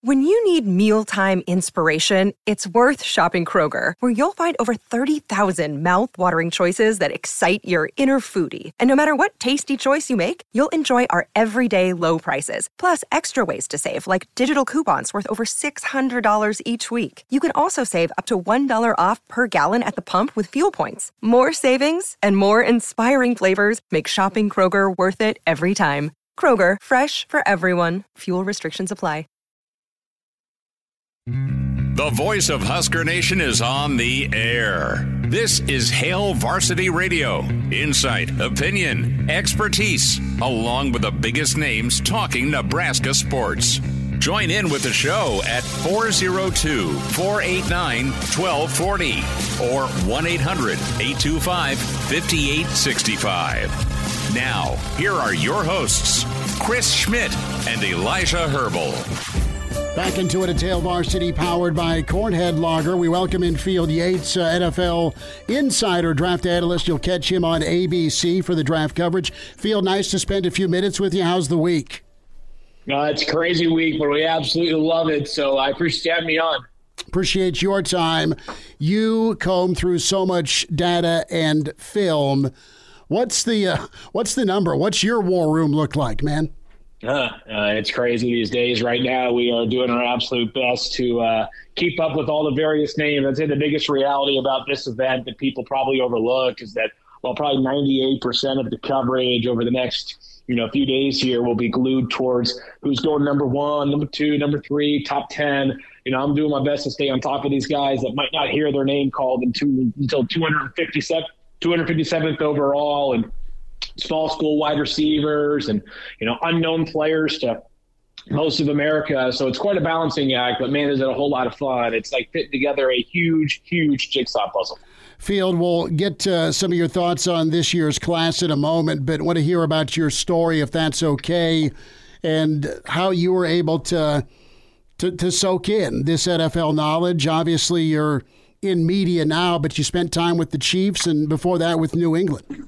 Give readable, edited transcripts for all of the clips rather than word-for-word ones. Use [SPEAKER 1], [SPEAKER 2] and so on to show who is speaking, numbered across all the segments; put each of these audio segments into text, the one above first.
[SPEAKER 1] When you need mealtime inspiration, it's worth shopping Kroger, where you'll find over 30,000 mouth-watering choices that excite your inner foodie. And no matter what tasty choice you make, you'll enjoy our everyday low prices, plus extra ways to save, like digital coupons worth over $600 each week. You can also save up to $1 off per gallon at the pump with fuel points. More savings and more inspiring flavors make shopping Kroger worth it every time. Kroger, fresh for everyone. Fuel restrictions apply.
[SPEAKER 2] The voice of Husker Nation is on the air. This is Hail Varsity Radio. Insight, opinion, expertise, along with the biggest names talking Nebraska sports. Join in with the show at 402-489-1240 or 1-800-825-5865. Now, here are your hosts, Chris Schmidt and Elijah Herbal.
[SPEAKER 3] Back into it at Hail Varsity, powered by Cornhead Lager. We welcome in Field Yates, NFL insider draft analyst. You'll catch him on ABC for the draft coverage. Field, nice to spend a few minutes with you. How's the week?
[SPEAKER 4] It's a crazy week, but we absolutely love it. So I appreciate you having me on.
[SPEAKER 3] Appreciate your time. You comb through so much data and film. What's the number? What's your war room look like, man?
[SPEAKER 4] It's crazy these days. Right now, we are doing our absolute best to keep up with all the various names. I'd say the biggest reality about this event that people probably overlook is that, well, probably 98% of the coverage over the next few days here will be glued towards who's going number 1, number 2, number 3, top 10. I'm doing my best to stay on top of these guys that might not hear their name called until 257th overall, and small school wide receivers and, unknown players to most of America. So it's quite a balancing act, but man, is it a whole lot of fun. It's like fitting together a huge, huge jigsaw puzzle.
[SPEAKER 3] Field, we'll get to some of your thoughts on this year's class in a moment, but want to hear about your story, if that's okay, and how you were able to soak in this NFL knowledge. Obviously, you're in media now, but you spent time with the Chiefs and before that with New England.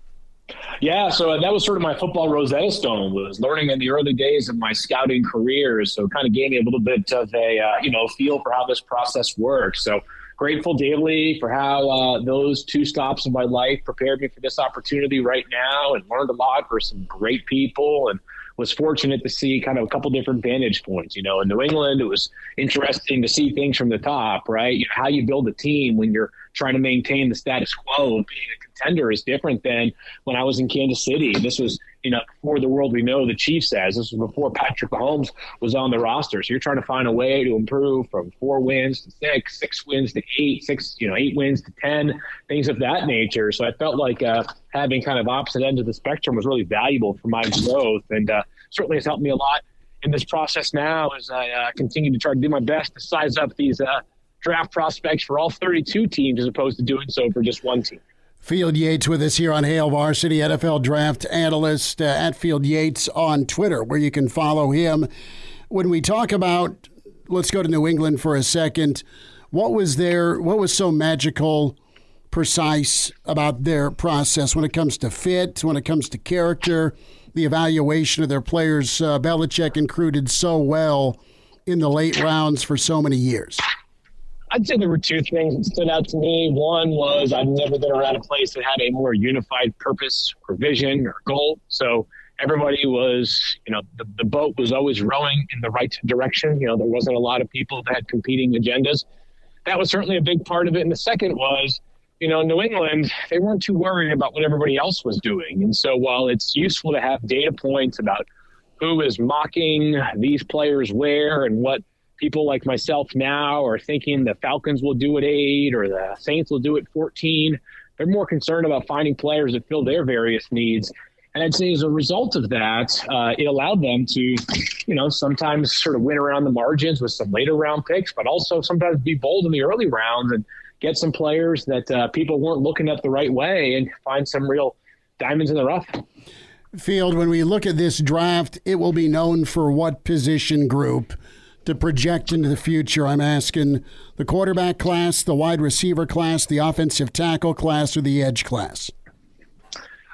[SPEAKER 4] Yeah, so that was sort of my football Rosetta Stone, was learning in the early days of my scouting career. So it kind of gave me a little bit of a, feel for how this process works. So grateful daily for how those 2 stops of my life prepared me for this opportunity right now, and learned a lot for some great people, and was fortunate to see kind of a couple different vantage points. In New England, it was interesting to see things from the top, right? How you build a team when you're trying to maintain the status quo. Being a contender is different than when I was in Kansas City. This was, before the world we know the Chiefs as. This was before Patrick Mahomes was on the roster. So you're trying to find a way to improve from 4 wins to 6, 6 wins to 8, 8 wins to 10, things of that nature. So I felt like having kind of opposite ends of the spectrum was really valuable for my growth, and certainly has helped me a lot in this process now as I continue to try to do my best to size up these draft prospects for all 32 teams as opposed to doing so for just one team.
[SPEAKER 3] Field Yates with us here on Hail Varsity, NFL draft analyst at Field Yates on Twitter, where you can follow him. When we talk about, let's go to New England for a second, what was so magical, precise about their process when it comes to fit, when it comes to character, the evaluation of their players? Belichick and crew did so well in the late rounds for so many years.
[SPEAKER 4] I'd say there were 2 things that stood out to me. One was I've never been around a place that had a more unified purpose or vision or goal. So everybody was, the boat was always rowing in the right direction. There wasn't a lot of people that had competing agendas. That was certainly a big part of it. And the second was, New England, they weren't too worried about what everybody else was doing. And so while it's useful to have data points about who is mocking these players where and what people like myself now are thinking the Falcons will do at 8 or the Saints will do at 14, they're more concerned about finding players that fill their various needs. And I'd say as a result of that, it allowed them to, sometimes sort of win around the margins with some later round picks, but also sometimes be bold in the early rounds and get some players that people weren't looking at the right way and find some real diamonds in the rough.
[SPEAKER 3] Field, when we look at this draft, it will be known for what position group to project into the future? I'm asking the quarterback class, the wide receiver class, the offensive tackle class, or the edge class?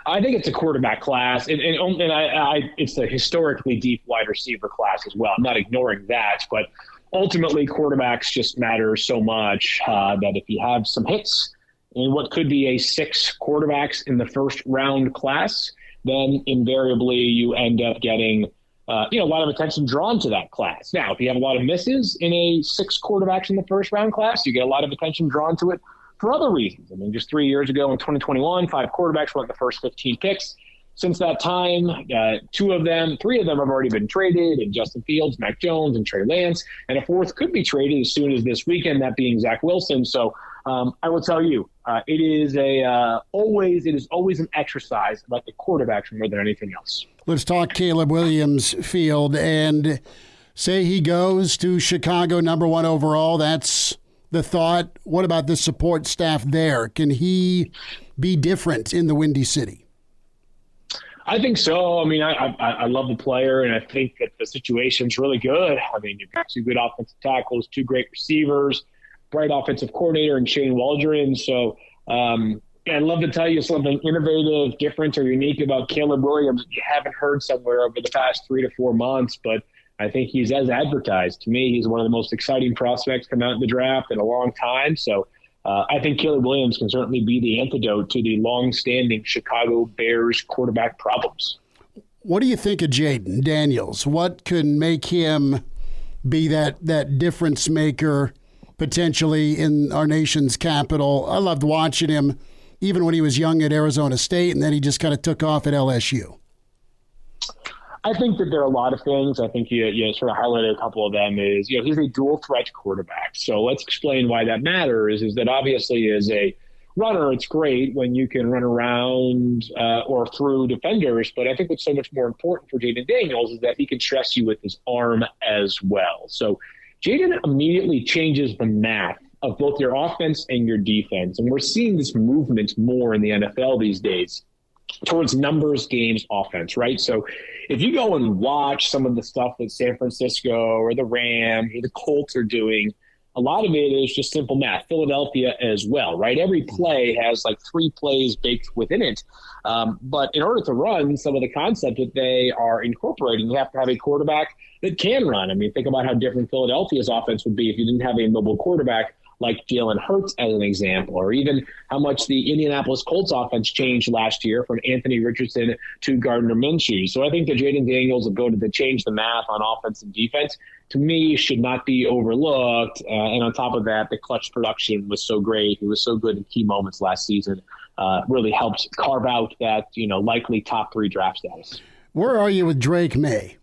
[SPEAKER 4] I think it's a quarterback class, and it's a historically deep wide receiver class as well. I'm not ignoring that, but ultimately quarterbacks just matter so much that if you have some hits in what could be a 6 quarterbacks in the first round class, then invariably you end up getting a lot of attention drawn to that class. Now, if you have a lot of misses in a 6 quarterbacks in the first round class, you get a lot of attention drawn to it for other reasons. I mean, just 3 years ago in 2021, 5 quarterbacks went the first 15 picks. Since that time, 3 of them have already been traded, in Justin Fields, Mac Jones, and Trey Lance, and a 4th could be traded as soon as this weekend, that being Zach Wilson. So I will tell you, it is always an exercise about the quarterbacks more than anything else.
[SPEAKER 3] Let's talk Caleb Williams, Field, and say he goes to Chicago, number 1 overall. That's the thought. What about the support staff there? Can he be different in the Windy City?
[SPEAKER 4] I think so. I mean, I love the player, and I think that the situation's really good. I mean, you've got 2 good offensive tackles, 2 great receivers, bright offensive coordinator in Shane Waldron. So I'd love to tell you something innovative, different, or unique about Caleb Williams that you haven't heard somewhere over the past 3 to 4 months, but I think he's as advertised. To me, he's one of the most exciting prospects come out in the draft in a long time. So I think Caleb Williams can certainly be the antidote to the long-standing Chicago Bears quarterback problems.
[SPEAKER 3] What do you think of Jayden Daniels? What can make him be that difference maker potentially in our nation's capital? I loved watching him even when he was young at Arizona State, and then he just kind of took off at LSU.
[SPEAKER 4] I think that there are a lot of things. I think you sort of highlighted a couple of them. Is he's a dual threat quarterback. So let's explain why that matters. Is that obviously as a runner, it's great when you can run around or through defenders. But I think what's so much more important for Jayden Daniels is that he can stress you with his arm as well. So Jayden immediately changes the math of both your offense and your defense. And we're seeing this movement more in the NFL these days towards numbers games offense, right? So if you go and watch some of the stuff that San Francisco or the Rams or the Colts are doing, a lot of it is just simple math. Philadelphia as well, right? Every play has like 3 plays baked within it. But in order to run some of the concept that they are incorporating, you have to have a quarterback that can run. I mean, think about how different Philadelphia's offense would be if you didn't have a mobile quarterback like Jalen Hurts as an example, or even how much the Indianapolis Colts offense changed last year from Anthony Richardson to Gardner Minshew. So I think the Jayden Daniels ability to change the math on offense and defense, to me, should not be overlooked. And on top of that, the clutch production was so great. He was so good in key moments last season. Really helped carve out that, likely top 3 draft status.
[SPEAKER 3] Where are you with Drake May?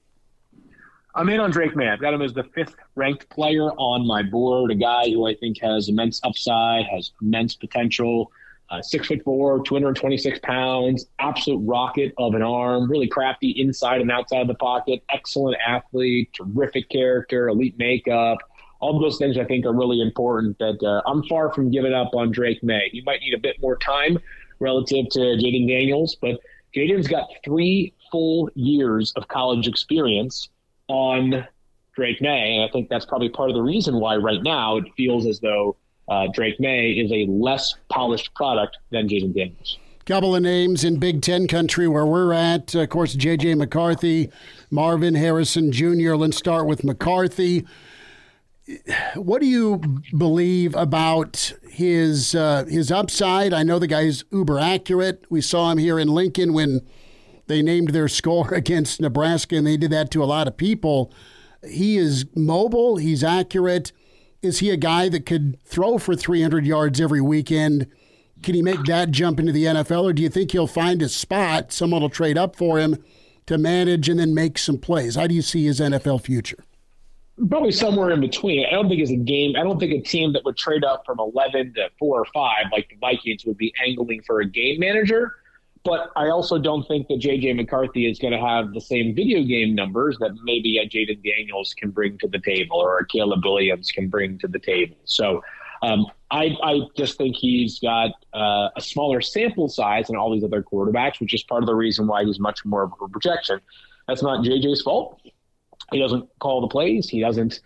[SPEAKER 4] I'm in on Drake May. I've got him as the 5th ranked player on my board, a guy who I think has immense upside, has immense potential, 6'4", 226 pounds, absolute rocket of an arm, really crafty inside and outside the pocket, excellent athlete, terrific character, elite makeup. All of those things I think are really important that I'm far from giving up on Drake May. He might need a bit more time relative to Jayden Daniels, but Jayden's got 3 full years of college experience on Drake May, and I think that's probably part of the reason why right now it feels as though Drake May is a less polished product than Jayden Daniels.
[SPEAKER 3] Couple of names in Big Ten country where we're at. Of course, J.J. McCarthy, Marvin Harrison Jr. Let's start with McCarthy. What do you believe about his upside? I know the guy's uber accurate. We saw him here in Lincoln when they named their score against Nebraska, and they did that to a lot of people. He is mobile. He's accurate. Is he a guy that could throw for 300 yards every weekend? Can he make that jump into the NFL, or do you think he'll find his spot, someone will trade up for him to manage and then make some plays? How do you see his NFL future?
[SPEAKER 4] Probably somewhere in between. I don't think it's a team that would trade up from 11 to 4 or 5 like the Vikings would be angling for a game manager. But I also don't think that J.J. McCarthy is going to have the same video game numbers that maybe a Jayden Daniels can bring to the table or a Caleb Williams can bring to the table. So I just think he's got a smaller sample size than all these other quarterbacks, which is part of the reason why he's much more of a projection. That's not J.J.'s fault. He doesn't call the plays. He doesn't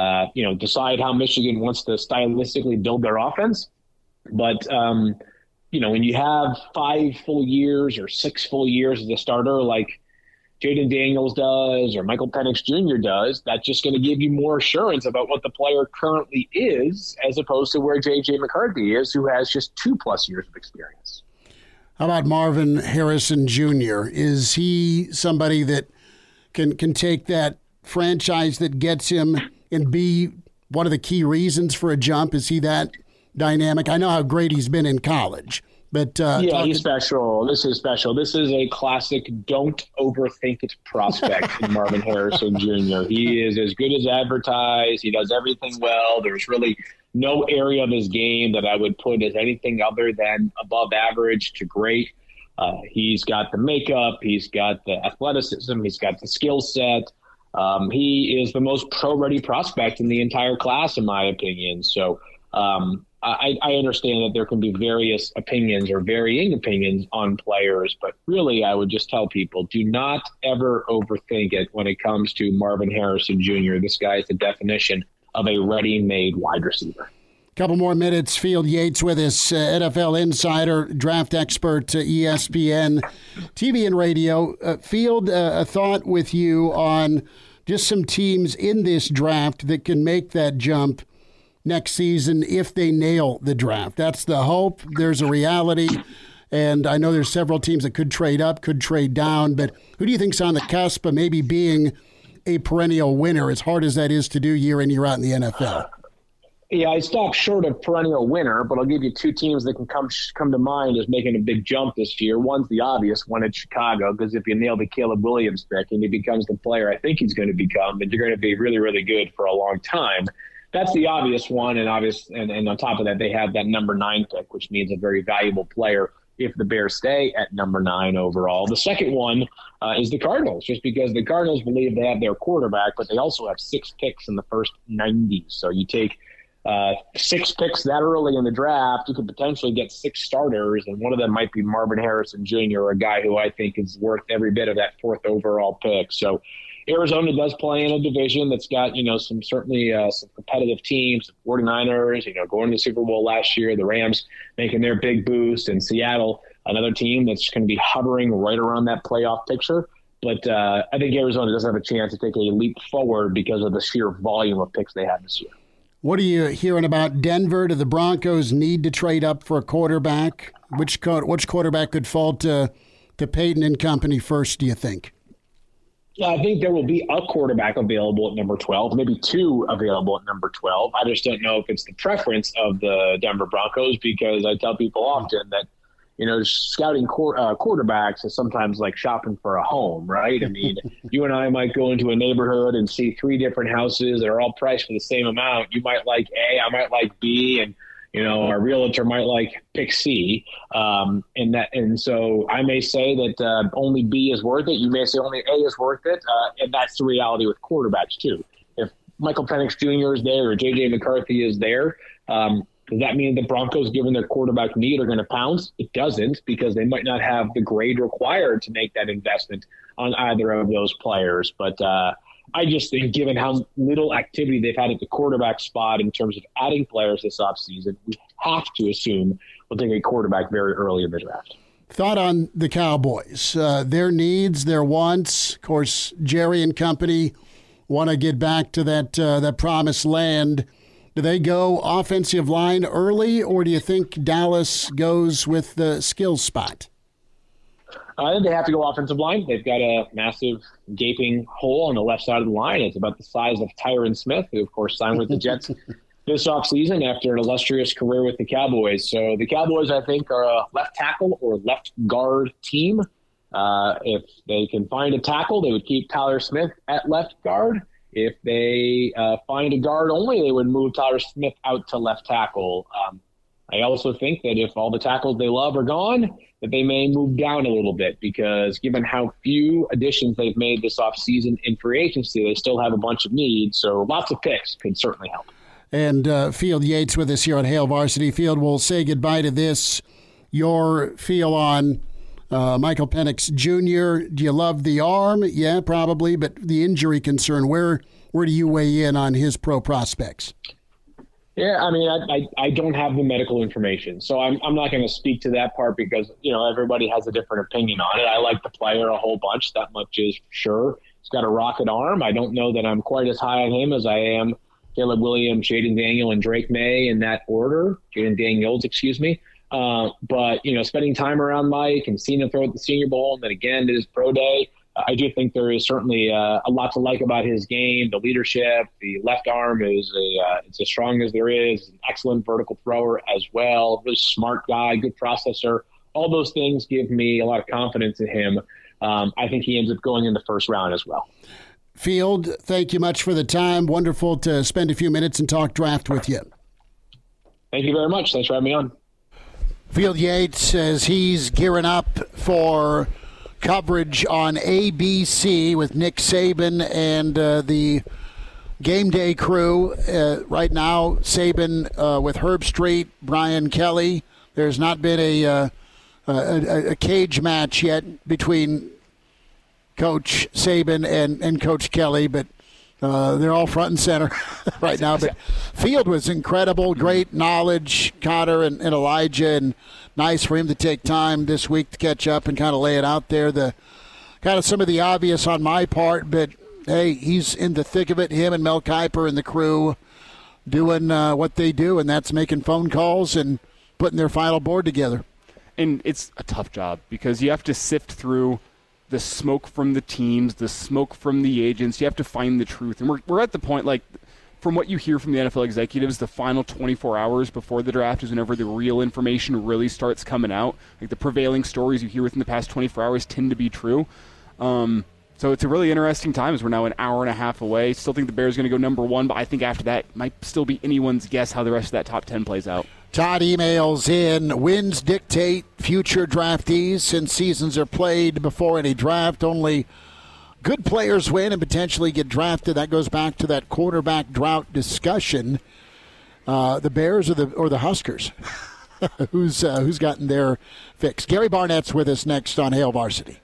[SPEAKER 4] decide how Michigan wants to stylistically build their offense. But when you have 5 full years or 6 full years as a starter, like Jaden Daniels does or Michael Penix Jr. does, that's just going to give you more assurance about what the player currently is, as opposed to where J.J. McCarthy is, who has just 2+ years of experience.
[SPEAKER 3] How about Marvin Harrison Jr.? Is he somebody that can take that franchise that gets him and be one of the key reasons for a jump? Is he that dynamic? I know how great he's been in college, but
[SPEAKER 4] he's special. This is special. This is a classic don't overthink it prospect in Marvin Harrison Jr. He is as good as advertised. He does everything well. There's really no area of his game that I would put as anything other than above average to great. He's got the makeup. He's got the athleticism. He's got the skill set. He is the most pro-ready prospect in the entire class, in my opinion. So I understand that there can be various opinions or varying opinions on players, but really I would just tell people, do not ever overthink it when it comes to Marvin Harrison Jr. This guy is the definition of a ready-made wide receiver.
[SPEAKER 3] Couple more minutes. Field Yates with us, NFL insider, draft expert, ESPN, TV and radio. Field, a thought with you on just some teams in this draft that can make that jump next season if they nail the draft. That's the hope. There's a reality. And I know there's several teams that could trade up, could trade down, but who do you think's on the cusp of maybe being a perennial winner, as hard as that is to do year in, year out in the NFL?
[SPEAKER 4] Yeah, I stopped short of perennial winner, but I'll give you 2 teams that can come to mind as making a big jump this year. One's the obvious one at Chicago, because if you nail the Caleb Williams pick and he becomes the player I think he's going to become, then you're going to be really, really good for a long time. That's the obvious one, and on top of that, they have that number 9 pick, which means a very valuable player if the Bears stay at number 9 overall. The second one is the Cardinals, just because the Cardinals believe they have their quarterback, but they also have 6 picks in the first 90. So you take 6 picks that early in the draft, you could potentially get 6 starters, and one of them might be Marvin Harrison Jr., a guy who I think is worth every bit of that 4th overall pick. So Arizona does play in a division that's got, some competitive teams, the 49ers, going to the Super Bowl last year, the Rams making their big boost, and Seattle, another team that's going to be hovering right around that playoff picture. But I think Arizona does have a chance to take a leap forward because of the sheer volume of picks they have this year.
[SPEAKER 3] What are you hearing about Denver? Do the Broncos need to trade up for a quarterback? Which quarterback could fall to Peyton and company first, do you think?
[SPEAKER 4] I think there will be a quarterback available at number 12, maybe 2 available at number 12. I just don't know if it's the preference of the Denver Broncos, because I tell people often that, scouting quarterbacks is sometimes like shopping for a home, right? I mean, you and I might go into a neighborhood and see 3 different houses that are all priced for the same amount. You might like A, I might like B, and our realtor might like pick C, and so I may say that only B is worth it. You may say only A is worth it, and that's the reality with quarterbacks too. If Michael Penix Jr. is there or J.J. McCarthy is there, does that mean the Broncos, given their quarterback need, are going to pounce? It doesn't, because they might not have the grade required to make that investment on either of those players. But I just think, given how little activity they've had at the quarterback spot in terms of adding players this offseason, we have to assume we'll take a quarterback very early in the draft.
[SPEAKER 3] Thought on the Cowboys, their needs, their wants. Of course, Jerry and company want to get back to that promised land. Do they go offensive line early, or do you think Dallas goes with the skill spot?
[SPEAKER 4] I think they have to go offensive line. They've got a massive gaping hole on the left side of the line. It's about the size of Tyron Smith, who, of course, signed with the Jets this offseason after an illustrious career with the Cowboys. So the Cowboys, I think, are a left tackle or left guard team. If they can find a tackle, they would keep Tyler Smith at left guard. If they find a guard only, they would move Tyler Smith out to left tackle. I also think that if all the tackles they love are gone, that they may move down a little bit, because given how few additions they've made this offseason in free agency, they still have a bunch of needs. So lots of picks could certainly help. And
[SPEAKER 3] Field Yates with us here on Hail Varsity. Field, we'll say goodbye to this. Your feel on Michael Penix Jr. Do you love the arm? Yeah, probably. But the injury concern, where do you weigh in on his pro prospects?
[SPEAKER 4] Yeah, I mean, I don't have the medical information, so I'm not going to speak to that part because, everybody has a different opinion on it. I like the player a whole bunch. That much is for sure. He's got a rocket arm. I don't know that I'm quite as high on him as I am Caleb Williams, Jaden Daniel, and Drake May in that order. Jaden Daniels, excuse me. But, spending time around Mike and seeing him throw at the Senior Bowl and then again at his pro day, I do think there is certainly a lot to like about his game. The leadership, the left arm is it's as strong as there is. An excellent vertical thrower as well. Really smart guy, good processor. All those things give me a lot of confidence in him. I think he ends up going in the first round as well.
[SPEAKER 3] Field, thank you much for the time. Wonderful to spend a few minutes and talk draft with you.
[SPEAKER 4] Thank you very much. Thanks for having me on.
[SPEAKER 3] Field Yates says he's gearing up for coverage on ABC with Nick Saban and the game day crew. Right now, Saban with Herb Street, Brian Kelly. There's not been a cage match yet between Coach Saban and Coach Kelly, but they're all front and center right now. But Field was incredible, great knowledge, Cotter and Elijah, and nice for him to take time this week to catch up and kind of lay it out there. The kind of some of the obvious on my part, but hey, he's in the thick of it. Him and Mel Kiper and the crew doing what they do, and that's making phone calls and putting their final board together.
[SPEAKER 5] And it's a tough job because you have to sift through the smoke from the teams, the smoke from the agents. You have to find the truth. And we're at the point, like, from what you hear from the NFL executives, the final 24 hours before the draft is whenever the real information really starts coming out. Like, the prevailing stories you hear within the past 24 hours tend to be true. So it's a really interesting time as we're now an hour and a half away. Still think the Bears are going to go number one, but I think after that it might still be anyone's guess how the rest of that top 10 plays out.
[SPEAKER 3] Todd emails in, wins dictate future draftees since seasons are played before any draft. Only good players win and potentially get drafted. That goes back to that quarterback drought discussion. The Bears or the Huskers? Who's gotten their fix? Gary Barnett's with us next on Hail Varsity.